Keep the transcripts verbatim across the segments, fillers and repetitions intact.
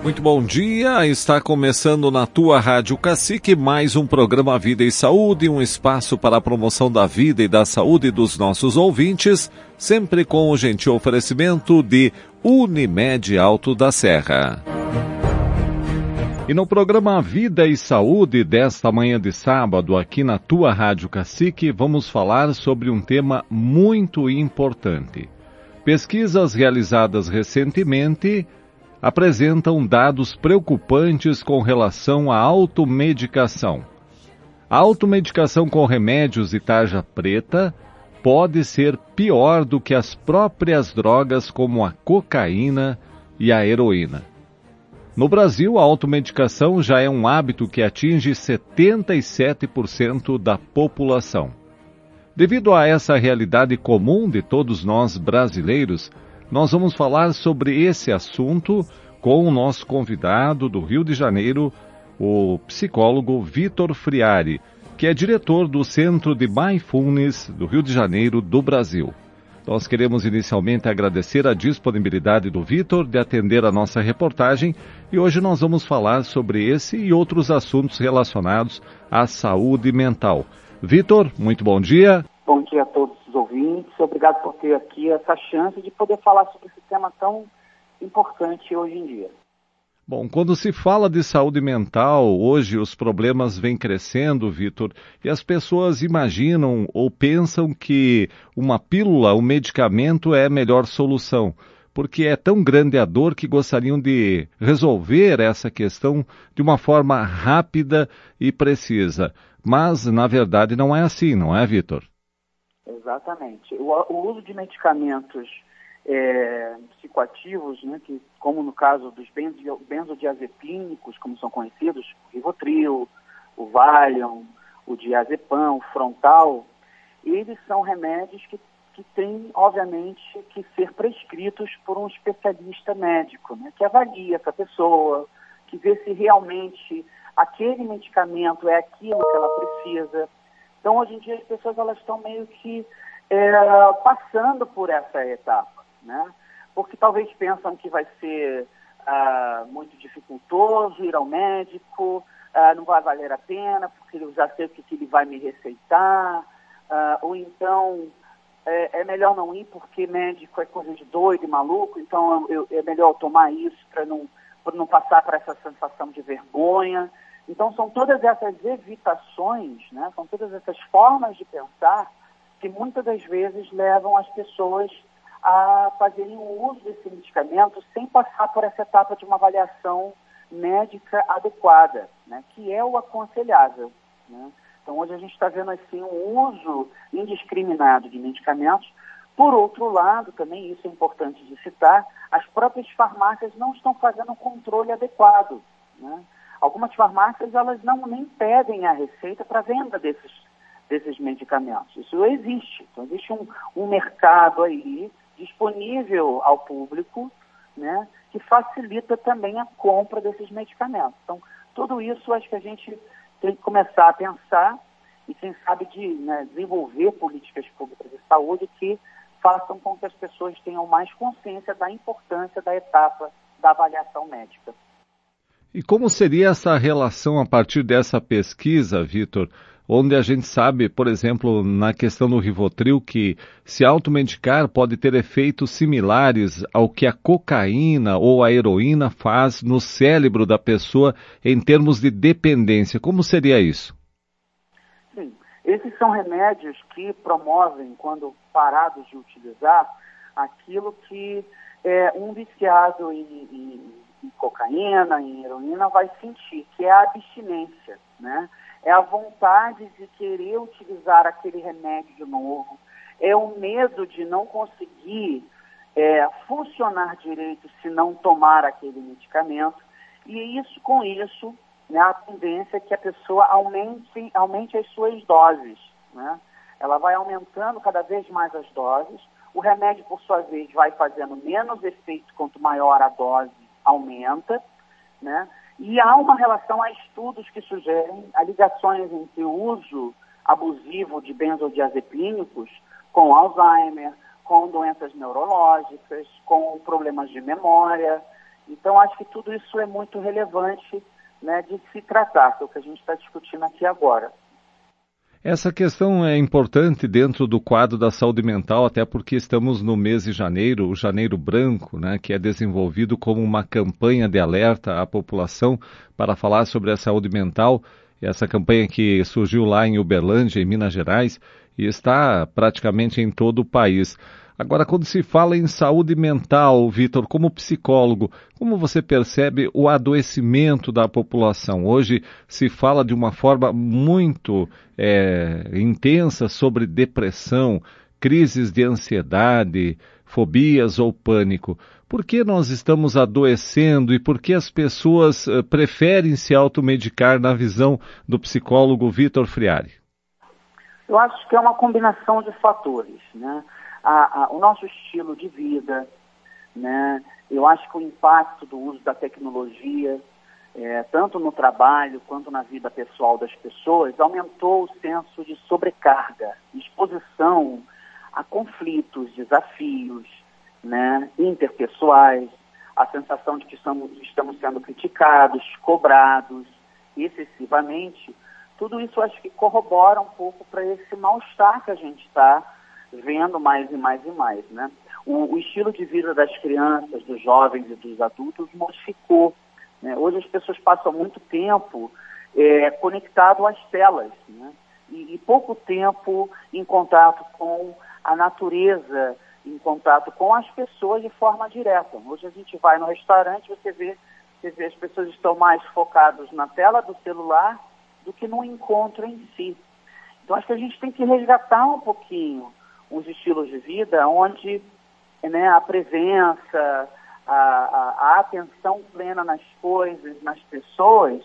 Muito bom dia, está começando na tua Rádio Cacique mais um programa Vida e Saúde, um espaço para a promoção da vida e da saúde dos nossos ouvintes, sempre com o gentil oferecimento de Unimed Alto da Serra. E no programa Vida e Saúde desta manhã de sábado, aqui na tua Rádio Cacique, vamos falar sobre um tema muito importante. Pesquisas realizadas recentemente apresentam dados preocupantes com relação à automedicação. A automedicação com remédios e tarja preta pode ser pior do que as próprias drogas como a cocaína e a heroína. No Brasil, a automedicação já é um hábito que atinge setenta e sete por cento da população. Devido a essa realidade comum de todos nós brasileiros, nós vamos falar sobre esse assunto com o nosso convidado do Rio de Janeiro, o psicólogo Vitor Friari, que é diretor do Centro de Mindfulness do Rio de Janeiro, do Brasil. Nós queremos inicialmente agradecer a disponibilidade do Vitor de atender a nossa reportagem e hoje nós vamos falar sobre esse e outros assuntos relacionados à saúde mental. Vitor, muito bom dia. Bom dia a todos os ouvintes. Obrigado por ter aqui essa chance de poder falar sobre esse tema tão importante hoje em dia. Bom, quando se fala de saúde mental, hoje os problemas vêm crescendo, Vitor, e as pessoas imaginam ou pensam que uma pílula, um medicamento é a melhor solução, porque é tão grande a dor que gostariam de resolver essa questão de uma forma rápida e precisa. Mas, na verdade, não é assim, não é, Vitor? Exatamente. O, o uso de medicamentos é, psicoativos, né, que, como no caso dos benzo, benzodiazepínicos, como são conhecidos, o Rivotril, o Valium, o diazepam, o Frontal, eles são remédios que, que têm, obviamente, que ser prescritos por um especialista médico, né, que avalia essa pessoa, que vê se realmente aquele medicamento é aquilo que ela precisa. Então, hoje em dia, as pessoas elas estão meio que é, passando por essa etapa, né? Porque talvez pensam que vai ser ah, muito dificultoso ir ao médico, ah, não vai valer a pena, porque eu já sei o que, que ele vai me receitar, ah, ou então é, é melhor não ir porque médico é coisa de doido e maluco, então eu, é melhor eu tomar isso para não, para não passar por essa sensação de vergonha. Então, são todas essas evitações, né? São todas essas formas de pensar que muitas das vezes levam as pessoas a fazerem o uso desse medicamento sem passar por essa etapa de uma avaliação médica adequada, né? Que é o aconselhável, né? Então, hoje a gente está vendo assim um uso indiscriminado de medicamentos. Por outro lado, também isso é importante de citar, as próprias farmácias não estão fazendo um controle adequado, né? Algumas farmácias, elas não nem pedem a receita para venda desses, desses medicamentos. Isso existe. Então, existe um, um mercado aí disponível ao público, né, que facilita também a compra desses medicamentos. Então, tudo isso acho que a gente tem que começar a pensar e, quem sabe, de, né, desenvolver políticas públicas de saúde que façam com que as pessoas tenham mais consciência da importância da etapa da avaliação médica. E como seria essa relação a partir dessa pesquisa, Vitor, onde a gente sabe, por exemplo, na questão do Rivotril, que se automedicar pode ter efeitos similares ao que a cocaína ou a heroína faz no cérebro da pessoa em termos de dependência. Como seria isso? Sim, esses são remédios que promovem, quando parados de utilizar, aquilo que é, um viciado em, em em cocaína, em heroína, vai sentir, que é a abstinência, né? É a vontade de querer utilizar aquele remédio de novo, é o medo de não conseguir é, funcionar direito se não tomar aquele medicamento, e isso, com isso, né, a tendência é que a pessoa aumente, aumente as suas doses, né? Ela vai aumentando cada vez mais as doses, o remédio, por sua vez, vai fazendo menos efeito quanto maior a dose aumenta, né? E há uma relação, há estudos que sugerem há ligações entre o uso abusivo de benzodiazepínicos com Alzheimer, com doenças neurológicas, com problemas de memória. Então, acho que tudo isso é muito relevante, né, de se tratar, que é o que a gente está discutindo aqui agora. Essa questão é importante dentro do quadro da saúde mental, até porque estamos no mês de janeiro, o Janeiro Branco, né, que é desenvolvido como uma campanha de alerta à população para falar sobre a saúde mental. Essa campanha que surgiu lá em Uberlândia, em Minas Gerais, e está praticamente em todo o país. Agora, quando se fala em saúde mental, Vitor, como psicólogo, como você percebe o adoecimento da população? Hoje se fala de uma forma muito é, intensa sobre depressão, crises de ansiedade, fobias ou pânico. Por que nós estamos adoecendo e por que as pessoas uh, preferem se automedicar na visão do psicólogo Vitor Friari? Eu acho que é uma combinação de fatores, né? A, a, o nosso estilo de vida, né? Eu acho que o impacto do uso da tecnologia, é, tanto no trabalho quanto na vida pessoal das pessoas, aumentou o senso de sobrecarga, exposição a conflitos, desafios, né, interpessoais, a sensação de que estamos, estamos sendo criticados, cobrados excessivamente. Tudo isso acho que corrobora um pouco para esse mal-estar que a gente está vendo mais e mais e mais, né? O, o estilo de vida das crianças, dos jovens e dos adultos modificou, né? Hoje as pessoas passam muito tempo é, conectado às telas, né? E, e pouco tempo em contato com a natureza, em contato com as pessoas de forma direta. Hoje a gente vai no restaurante, você vê, você vê as pessoas estão mais focadas na tela do celular do que no encontro em si. Então acho que a gente tem que resgatar um pouquinho os estilos de vida onde, né, a presença, a, a, a atenção plena nas coisas, nas pessoas,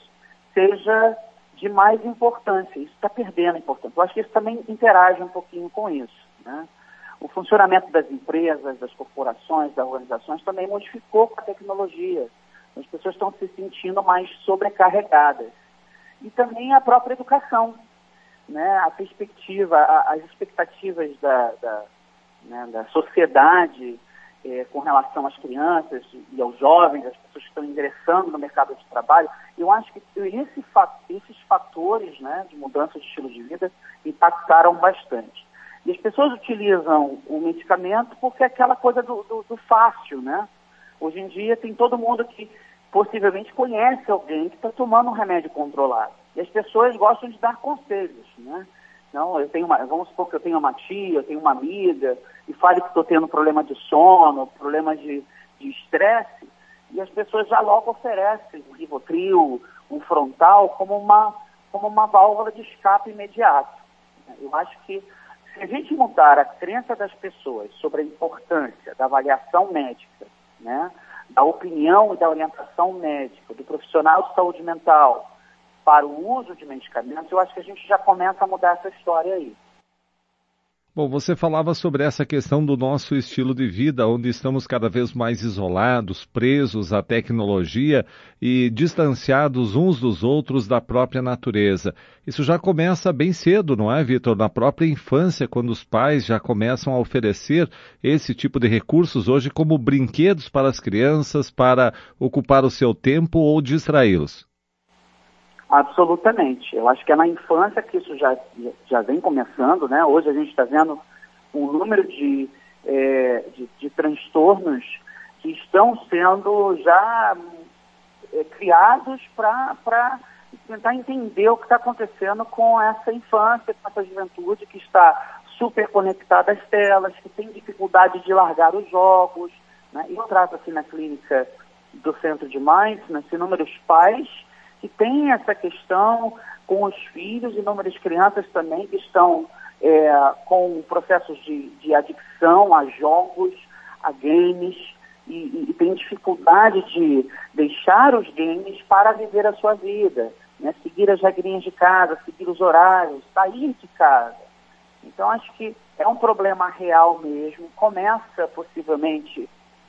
seja de mais importância. Isso está perdendo importância. Eu acho que isso também interage um pouquinho com isso, né? O funcionamento das empresas, das corporações, das organizações também modificou com a tecnologia. As pessoas estão se sentindo mais sobrecarregadas. E também a própria educação, né? A perspectiva, a, as expectativas da, da, né, da sociedade eh, com relação às crianças e aos jovens, as pessoas que estão ingressando no mercado de trabalho. Eu acho que esse, esses fatores, né, de mudança de estilo de vida impactaram bastante. E as pessoas utilizam o medicamento porque é aquela coisa do, do, do fácil, né? Hoje em dia tem todo mundo que possivelmente conhece alguém que está tomando um remédio controlado. E as pessoas gostam de dar conselhos, né? Não, eu tenho uma, vamos supor que eu tenho uma tia, eu tenho uma amiga, e fale que estou tendo problema de sono, problema de estresse, e as pessoas já logo oferecem um Rivotril, um Frontal, como uma, como uma válvula de escape imediato. Eu acho que se a gente mudar a crença das pessoas sobre a importância da avaliação médica, né, da opinião e da orientação médica, do profissional de saúde mental para o uso de medicamentos, eu acho que a gente já começa a mudar essa história aí. Bom, você falava sobre essa questão do nosso estilo de vida, onde estamos cada vez mais isolados, presos à tecnologia e distanciados uns dos outros da própria natureza. Isso já começa bem cedo, não é, Vitor? Na própria infância, quando os pais já começam a oferecer esse tipo de recursos hoje como brinquedos para as crianças, para ocupar o seu tempo ou distraí-los. Absolutamente. Eu acho que é na infância que isso já, já vem começando, né? Hoje a gente está vendo um número de, é, de, de transtornos que estão sendo já é, criados para tentar entender o que está acontecendo com essa infância, com essa juventude que está super conectada às telas, que tem dificuldade de largar os jogos, né? Eu trato aqui na clínica do Centro de Mindfulness inúmeros pais que tem essa questão com os filhos, inúmeras crianças também que estão é, com processos de, de adicção a jogos, a games, e, e tem dificuldade de deixar os games para viver a sua vida, né? Seguir as regrinhas de casa, seguir os horários, sair de casa. Então, acho que é um problema real mesmo, começa possivelmente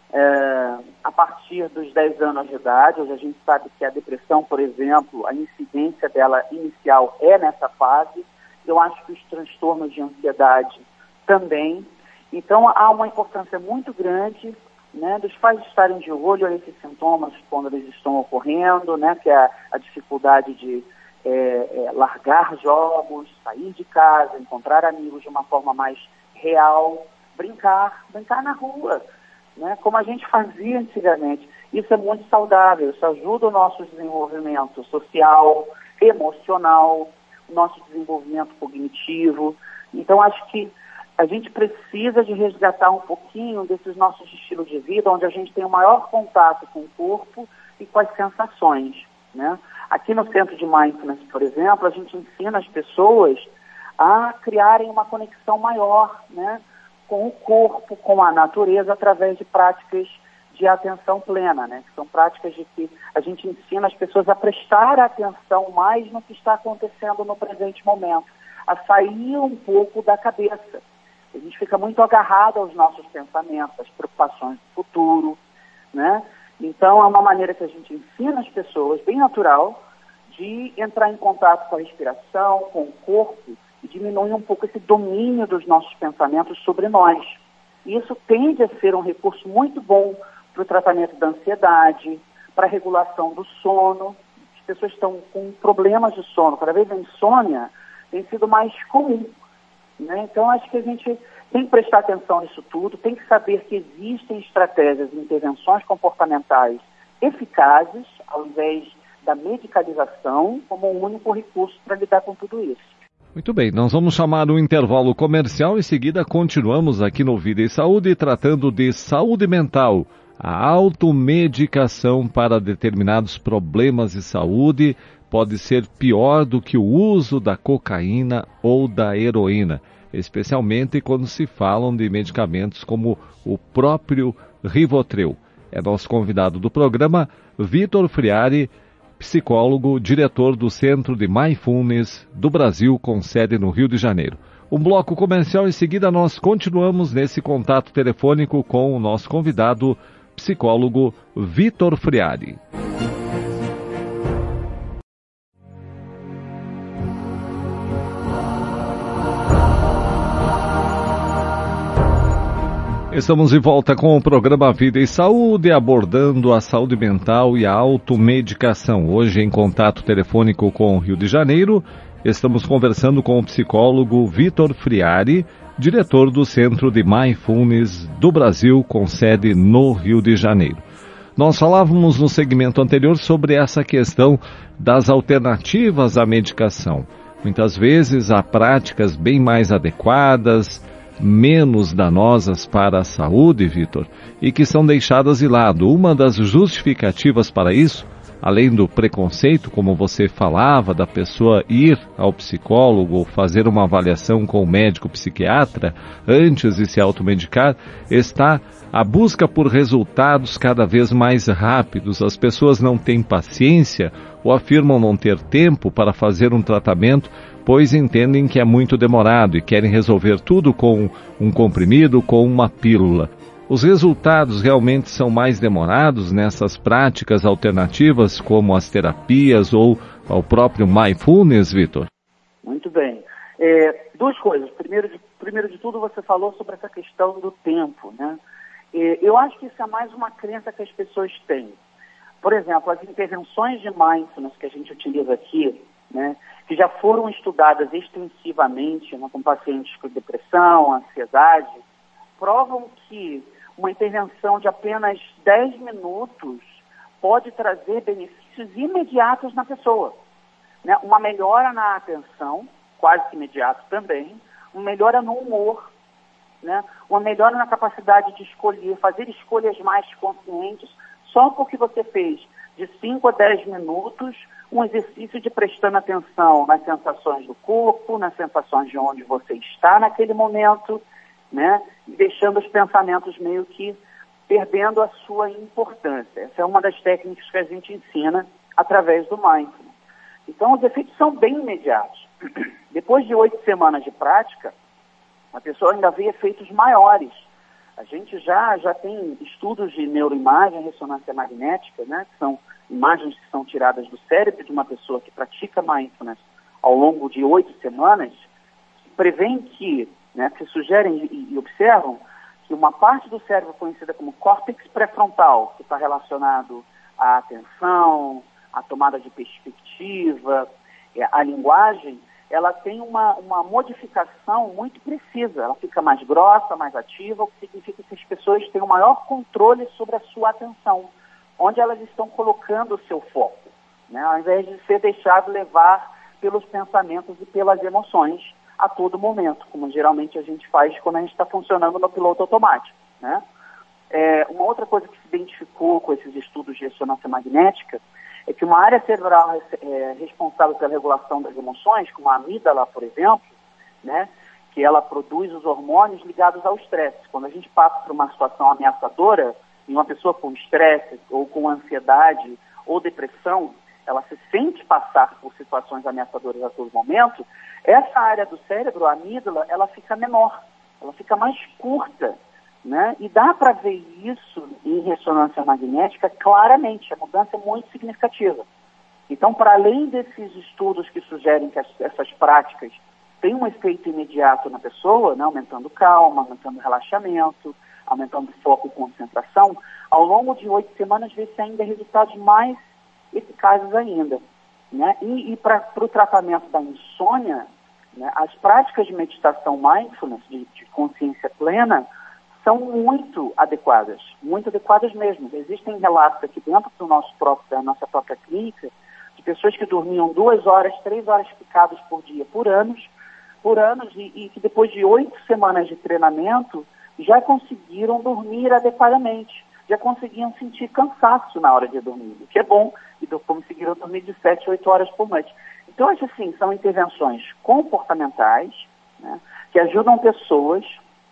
É, a partir dos dez anos de idade. Hoje a gente sabe que a depressão, por exemplo, a incidência dela inicial é nessa fase. Eu acho que os transtornos de ansiedade também. Então há uma importância muito grande né, dos pais estarem de olho a esses sintomas quando eles estão ocorrendo, né, que é a, a dificuldade de é, é, largar jogos, sair de casa, encontrar amigos de uma forma mais real, brincar, brincar na rua, né, como a gente fazia antigamente. Isso é muito saudável, isso ajuda o nosso desenvolvimento social, emocional, o nosso desenvolvimento cognitivo. Então, acho que a gente precisa de resgatar um pouquinho desses nossos estilos de vida, onde a gente tem o maior contato com o corpo e com as sensações, né? Aqui no Centro de Mindfulness, por exemplo, a gente ensina as pessoas a criarem uma conexão maior, né, com o corpo, com a natureza, através de práticas de atenção plena, né? Que são práticas de que a gente ensina as pessoas a prestar atenção mais no que está acontecendo no presente momento, a sair um pouco da cabeça. A gente fica muito agarrado aos nossos pensamentos, às preocupações do futuro, né? Então, é uma maneira que a gente ensina as pessoas, bem natural, de entrar em contato com a respiração, com o corpo, e diminuir um pouco esse domínio dos nossos pensamentos sobre nós. E isso tende a ser um recurso muito bom para o tratamento da ansiedade, para a regulação do sono. As pessoas estão com problemas de sono, cada vez a insônia tem sido mais comum, né? Então, acho que a gente tem que prestar atenção nisso tudo, tem que saber que existem estratégias e intervenções comportamentais eficazes, ao invés da medicalização, como um único recurso para lidar com tudo isso. Muito bem, nós vamos chamar um intervalo comercial, em seguida continuamos aqui no Vida e Saúde, tratando de saúde mental, a automedicação para determinados problemas de saúde pode ser pior do que o uso da cocaína ou da heroína, especialmente quando se falam de medicamentos como o próprio Rivotril. É nosso convidado do programa, Vitor Friari, psicólogo, diretor do Centro de Mindfulness do Brasil, com sede no Rio de Janeiro. Um bloco comercial, em seguida nós continuamos nesse contato telefônico com o nosso convidado, psicólogo Vitor Friari. Estamos de volta com o programa Vida e Saúde, abordando a saúde mental e a automedicação. Hoje, em contato telefônico com o Rio de Janeiro, estamos conversando com o psicólogo Vitor Friari, diretor do Centro de Mindfulness do Brasil, com sede no Rio de Janeiro. Nós falávamos no segmento anterior sobre essa questão das alternativas à medicação. Muitas vezes há práticas bem mais adequadas, menos danosas para a saúde, Vitor, e que são deixadas de lado. Uma das justificativas para isso, além do preconceito, como você falava, da pessoa ir ao psicólogo ou fazer uma avaliação com o médico psiquiatra antes de se automedicar, está a busca por resultados cada vez mais rápidos. As pessoas não têm paciência ou afirmam não ter tempo para fazer um tratamento, pois entendem que é muito demorado e querem resolver tudo com um comprimido, com uma pílula. Os resultados realmente são mais demorados nessas práticas alternativas, como as terapias ou o próprio Mindfulness, Vitor? Muito bem. É, duas coisas. Primeiro de, primeiro de tudo, você falou sobre essa questão do tempo, né? É, eu acho que isso é mais uma crença que as pessoas têm. Por exemplo, as intervenções de Mindfulness que a gente utiliza aqui, né, que já foram estudadas extensivamente, né, com pacientes com depressão, ansiedade, provam que uma intervenção de apenas dez minutos pode trazer benefícios imediatos na pessoa, né? Uma melhora na atenção, quase que imediato também, uma melhora no humor, né? Uma melhora na capacidade de escolher, fazer escolhas mais conscientes, só porque você fez de cinco a dez minutos um exercício de prestando atenção nas sensações do corpo, nas sensações de onde você está naquele momento, né? E deixando os pensamentos meio que perdendo a sua importância. Essa é uma das técnicas que a gente ensina através do Mindfulness. Então, os efeitos são bem imediatos. Depois de oito semanas de prática, a pessoa ainda vê efeitos maiores. A gente já, já tem estudos de neuroimagem, ressonância magnética, né, que são imagens que são tiradas do cérebro de uma pessoa que pratica Mindfulness ao longo de oito semanas, que prevêem que, né, que sugerem e, e observam que que uma parte do cérebro conhecida como córtex pré-frontal, que está relacionado à atenção, à tomada de perspectiva, à linguagem, ela tem uma, uma modificação muito precisa. Ela fica mais grossa, mais ativa, o que significa que as pessoas têm um maior controle sobre a sua atenção, onde elas estão colocando o seu foco, né? Ao invés de ser deixado levar pelos pensamentos e pelas emoções a todo momento, como geralmente a gente faz quando a gente está funcionando no piloto automático, né? É, uma outra coisa que se identificou com esses estudos de ressonância magnética é que uma área cerebral é, responsável pela regulação das emoções, como a amígdala, por exemplo, né, que ela produz os hormônios ligados ao estresse. Quando a gente passa por uma situação ameaçadora, em uma pessoa com estresse ou com ansiedade ou depressão, ela se sente passar por situações ameaçadoras a todo momento, essa área do cérebro, a amígdala, ela fica menor, ela fica mais curta, né? E dá para ver isso em ressonância magnética claramente, a mudança é muito significativa. Então, para além desses estudos que sugerem que as, essas práticas têm um efeito imediato na pessoa, né? Aumentando calma, aumentando relaxamento, aumentando foco e concentração, ao longo de oito semanas vê-se ainda resultados mais eficazes ainda, né? E, e para o tratamento da insônia, né, as práticas de meditação mindfulness, de, de consciência plena, são muito adequadas, muito adequadas mesmo. Existem relatos aqui dentro do nosso próprio, da nossa própria clínica, de pessoas que dormiam duas horas, três horas picadas por dia, por anos, por anos, e, e que depois de oito semanas de treinamento, já conseguiram dormir adequadamente, já conseguiam sentir cansaço na hora de dormir, o que é bom, e conseguiram dormir de sete, oito horas por noite. Então, essas sim, são intervenções comportamentais, né, que ajudam pessoas,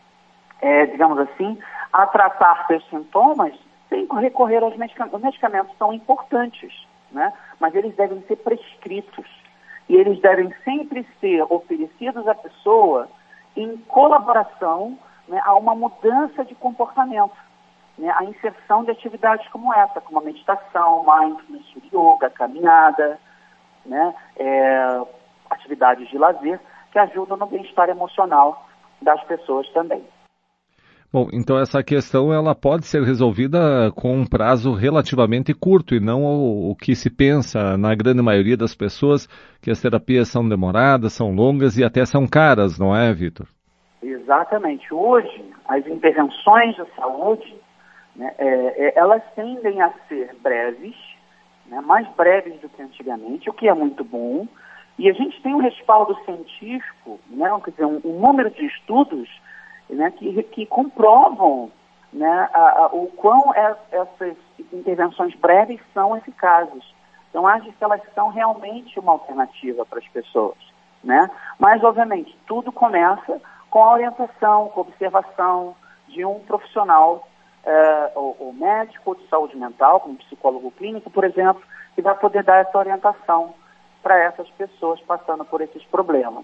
é, digamos assim, a tratar seus sintomas sem recorrer aos medicamentos. Os medicamentos são importantes, né, mas eles devem ser prescritos, e eles devem sempre ser oferecidos à pessoa em colaboração, né, a uma mudança de comportamento, né, a inserção de atividades como essa, como a meditação, mindfulness, yoga, caminhada, né, é, atividades de lazer que ajudam no bem-estar emocional das pessoas também. Bom, então essa questão ela pode ser resolvida com um prazo relativamente curto e não o, o que se pensa na grande maioria das pessoas, que as terapias são demoradas, são longas e até são caras, não é, Vitor? Exatamente. Hoje, as intervenções de saúde, né, é, é, elas tendem a ser breves, né, mais breves do que antigamente, o que é muito bom, e a gente tem um respaldo científico, né, quer dizer, um, um número de estudos, né, que, que comprovam, né, a, a, o quão é, essas intervenções breves são eficazes. Então, acho que elas são realmente uma alternativa para as pessoas, né? Mas, obviamente, tudo começa com a orientação, com a observação de um profissional, é, ou, ou médico de saúde mental, como psicólogo clínico, por exemplo, que vai poder dar essa orientação para essas pessoas passando por esses problemas.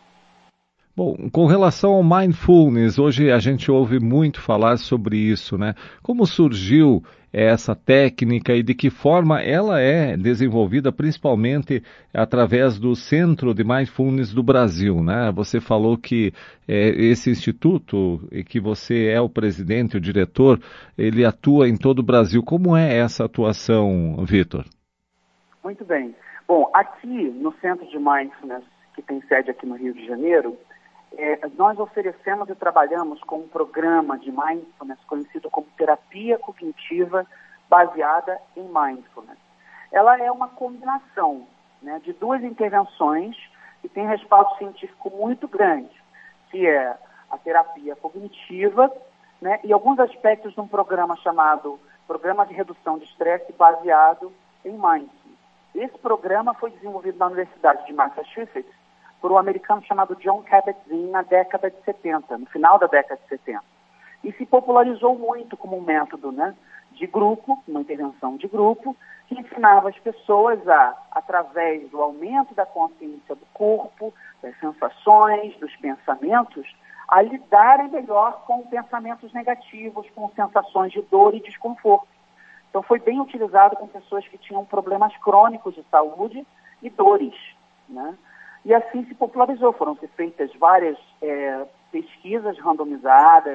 Bom, com relação ao mindfulness, hoje a gente ouve muito falar sobre isso, né? Como surgiu essa técnica e de que forma ela é desenvolvida, principalmente através do Centro de Mindfulness do Brasil, né? Você falou que é, esse instituto, e que você é o presidente, o diretor, ele atua em todo o Brasil. Como é essa atuação, Vitor? Muito bem. Bom, aqui no Centro de Mindfulness, que tem sede aqui no Rio de Janeiro, É, nós oferecemos e trabalhamos com um programa de mindfulness conhecido como terapia cognitiva baseada em mindfulness. Ela é uma combinação, né, de duas intervenções que tem respaldo científico muito grande, que é a terapia cognitiva, né, e alguns aspectos de um programa chamado Programa de Redução de Estresse baseado em mindfulness. Esse programa foi desenvolvido na Universidade de Massachusetts por um americano chamado Jon Kabat-Zinn na década de setenta, no final da década de setenta. E se popularizou muito como um método, né, de grupo, uma intervenção de grupo, que ensinava as pessoas a, através do aumento da consciência do corpo, das sensações, dos pensamentos, a lidarem melhor com pensamentos negativos, com sensações de dor e desconforto. Então foi bem utilizado com pessoas que tinham problemas crônicos de saúde e dores, né? E assim se popularizou. Foram feitas várias é, pesquisas randomizadas,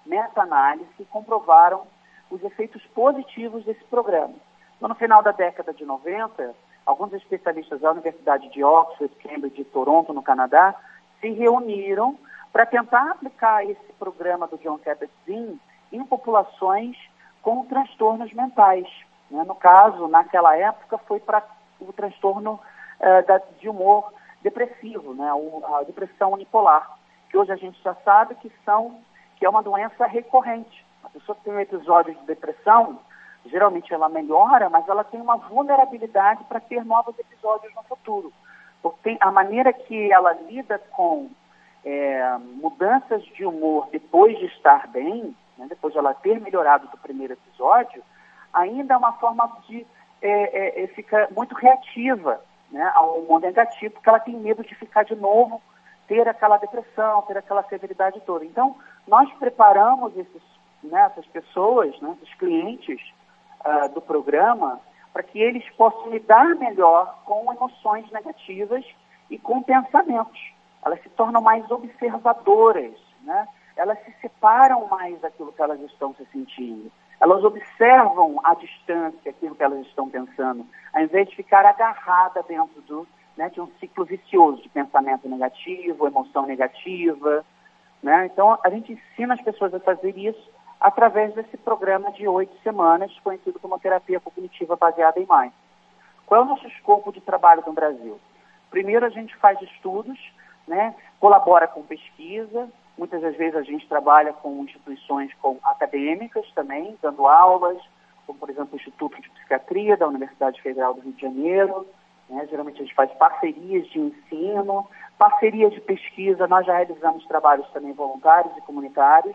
meta-análise, comprovaram os efeitos positivos desse programa. Então, no final da década de noventa, alguns especialistas da Universidade de Oxford, Cambridge e Toronto, no Canadá, se reuniram para tentar aplicar esse programa do Jon Kabat-Zinn em populações com transtornos mentais. Né? No caso, naquela época, foi para o transtorno uh, da, de humor depressivo, né? o, a depressão unipolar, que hoje a gente já sabe que, são, que é uma doença recorrente. A pessoa que tem um episódio de depressão, geralmente ela melhora, mas ela tem uma vulnerabilidade para ter novos episódios no futuro. Porque tem a maneira que ela lida com é, mudanças de humor depois de estar bem, né, depois de ela ter melhorado do primeiro episódio, ainda é uma forma de é, é, é, ficar muito reativa, né, ao humor negativo, porque ela tem medo de ficar de novo, ter aquela depressão, ter aquela severidade toda. Então, nós preparamos esses, né, essas pessoas, né, esses clientes uh, do programa, para que eles possam lidar melhor com emoções negativas e com pensamentos. Elas se tornam mais observadoras, né? Elas se separam mais daquilo que elas estão se sentindo. Elas observam à distância aquilo que elas estão pensando, ao invés de ficar agarrada dentro do, né, de um ciclo vicioso de pensamento negativo, emoção negativa. Né? Então, a gente ensina as pessoas a fazer isso através desse programa de oito semanas, conhecido como terapia cognitiva baseada em mindfulness. Qual é o nosso escopo de trabalho no Brasil? Primeiro, a gente faz estudos, né, colabora com pesquisa, muitas das vezes a gente trabalha com instituições com acadêmicas também, dando aulas, como, por exemplo, o Instituto de Psiquiatria da Universidade Federal do Rio de Janeiro. Né? Geralmente a gente faz parcerias de ensino, parcerias de pesquisa, nós já realizamos trabalhos também voluntários e comunitários,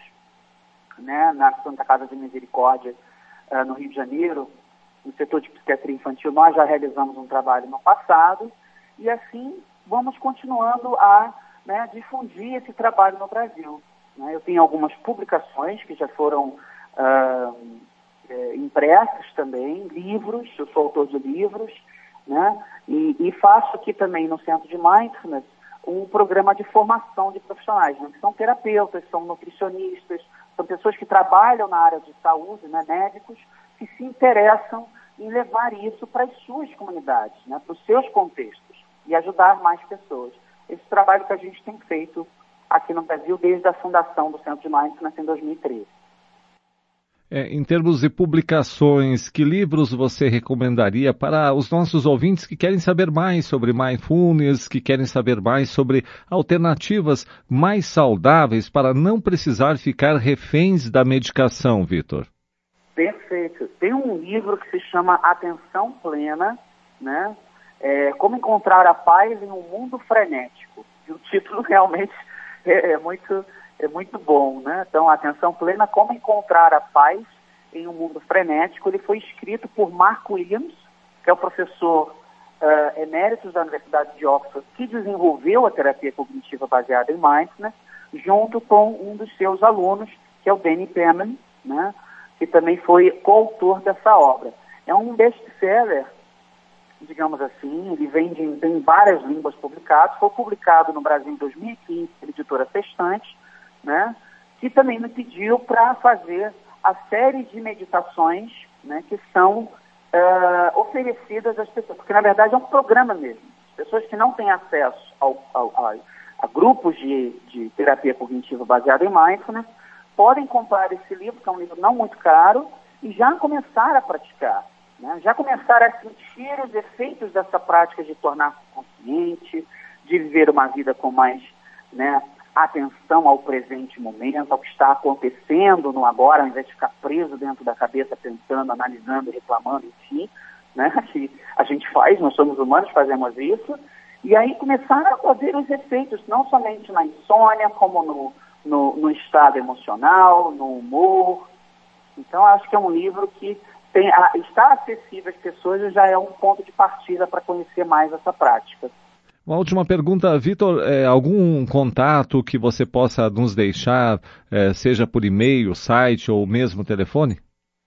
né? Na Santa Casa de Misericórdia, uh, no Rio de Janeiro, no setor de psiquiatria infantil, nós já realizamos um trabalho no passado, e assim vamos continuando a, né, difundir esse trabalho no Brasil. Né? Eu tenho algumas publicações que já foram uh, é, impressas também, livros, eu sou autor de livros, né? e, e faço aqui também no Centro de Mindfulness um programa de formação de profissionais, né? Que são terapeutas, são nutricionistas, são pessoas que trabalham na área de saúde, né? Médicos, que se interessam em levar isso para as suas comunidades, né? Para os seus contextos, e ajudar mais pessoas. Esse trabalho que a gente tem feito aqui no Brasil desde a fundação do Centro de Mindfulness em dois mil e treze. É, em termos de publicações, que livros você recomendaria para os nossos ouvintes que querem saber mais sobre mindfulness, que querem saber mais sobre alternativas mais saudáveis para não precisar ficar reféns da medicação, Vitor? Perfeito. Tem um livro que se chama Atenção Plena, né? É, Como Encontrar a Paz em um Mundo Frenético. E o título realmente é, é muito... É muito bom, né? Então, Atenção Plena, Como Encontrar a Paz em um Mundo Frenético. Ele foi escrito por Mark Williams, que é o professor uh, emérito da Universidade de Oxford, que desenvolveu a terapia cognitiva baseada em mindfulness, junto com um dos seus alunos, que é o Danny Penman, né? Que também foi coautor dessa obra. É um best-seller, digamos assim, ele vem de, em várias línguas publicados, foi publicado no Brasil em dois mil e quinze pela editora Sextante, né, que também me pediu para fazer a série de meditações, né, que são uh, oferecidas às pessoas, porque na verdade é um programa mesmo. Pessoas que não têm acesso ao, ao, ao, a grupos de, de terapia cognitiva baseada em mindfulness podem comprar esse livro, que é um livro não muito caro, e já começar a praticar, né, já começar a sentir os efeitos dessa prática de tornar-se consciente, de viver uma vida com mais, né, atenção ao presente momento, ao que está acontecendo no agora, ao invés de ficar preso dentro da cabeça, pensando, analisando, reclamando, enfim, né, que a gente faz, nós somos humanos, fazemos isso, e aí começar a fazer os efeitos, não somente na insônia, como no, no, no estado emocional, no humor. Então, acho que é um livro que tem, a, está acessível às pessoas e já é um ponto de partida para conhecer mais essa prática. Uma última pergunta, Vitor, é, algum contato que você possa nos deixar, é, seja por e-mail, site ou mesmo telefone?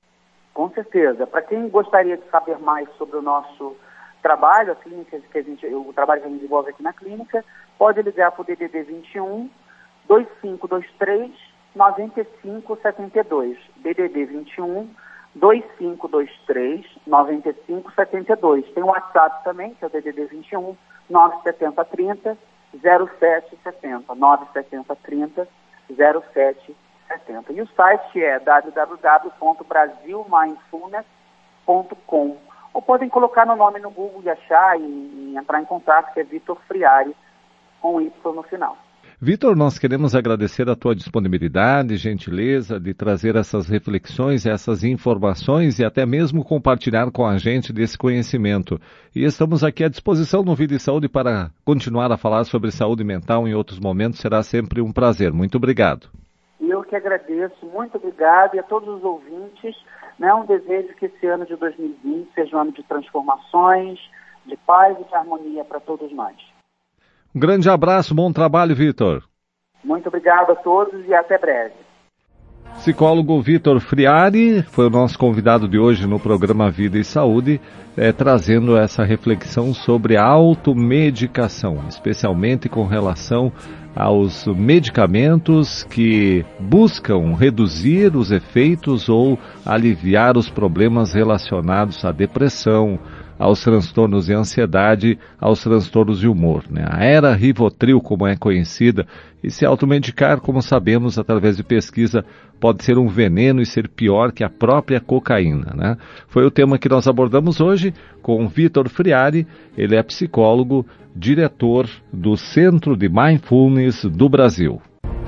Com certeza. Para quem gostaria de saber mais sobre o nosso trabalho, a clínica que a gente, o trabalho que a gente desenvolve aqui na clínica, pode ligar para o D D D vinte e um, dois cinco dois três, nove cinco sete dois. D D D vinte e um, dois cinco dois três, nove cinco sete dois. Tem o WhatsApp também, que é o D D D vinte e um, nove sete zero três zero, zero sete sete zero, nove sete zero três zero, zero sete sete zero. E o site é w w w ponto brasil mindfulness ponto com. Ou podem colocar no nome no Google e achar e, e entrar em contato, que é Vitor Friari, com Y no final. Vitor, nós queremos agradecer a tua disponibilidade, gentileza de trazer essas reflexões, essas informações e até mesmo compartilhar com a gente desse conhecimento. E estamos aqui à disposição no Vida e Saúde para continuar a falar sobre saúde mental em outros momentos. Será sempre um prazer. Muito obrigado. Eu que agradeço. Muito obrigado. E a todos os ouvintes, né, um desejo que esse ano de dois mil e vinte seja um ano de transformações, de paz e de harmonia para todos nós. Um grande abraço, bom trabalho, Vitor. Muito obrigado a todos e até breve. Psicólogo Vitor Friari foi o nosso convidado de hoje no programa Vida e Saúde, é, trazendo essa reflexão sobre a automedicação, especialmente com relação aos medicamentos que buscam reduzir os efeitos ou aliviar os problemas relacionados à depressão, aos transtornos de ansiedade, aos transtornos de humor, né? A era Rivotril, como é conhecida, e se automedicar, como sabemos, através de pesquisa, pode ser um veneno e ser pior que a própria cocaína, né? Foi o tema que nós abordamos hoje com Vitor Friari. Ele é psicólogo, diretor do Centro de Mindfulness do Brasil.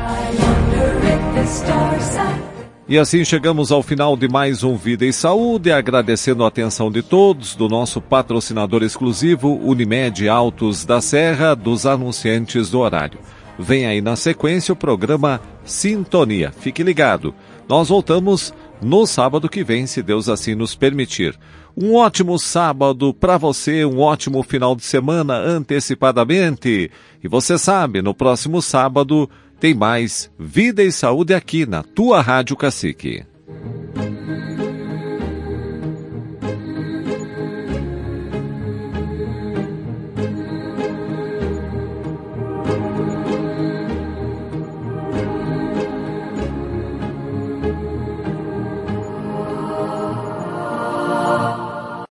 E assim chegamos ao final de mais um Vida e Saúde, agradecendo a atenção de todos, do nosso patrocinador exclusivo, Unimed Altos da Serra, dos anunciantes do horário. Vem aí na sequência o programa Sintonia. Fique ligado. Nós voltamos no sábado que vem, se Deus assim nos permitir. Um ótimo sábado para você, um ótimo final de semana antecipadamente. E você sabe, no próximo sábado tem mais Vida e Saúde aqui na tua Rádio Cacique.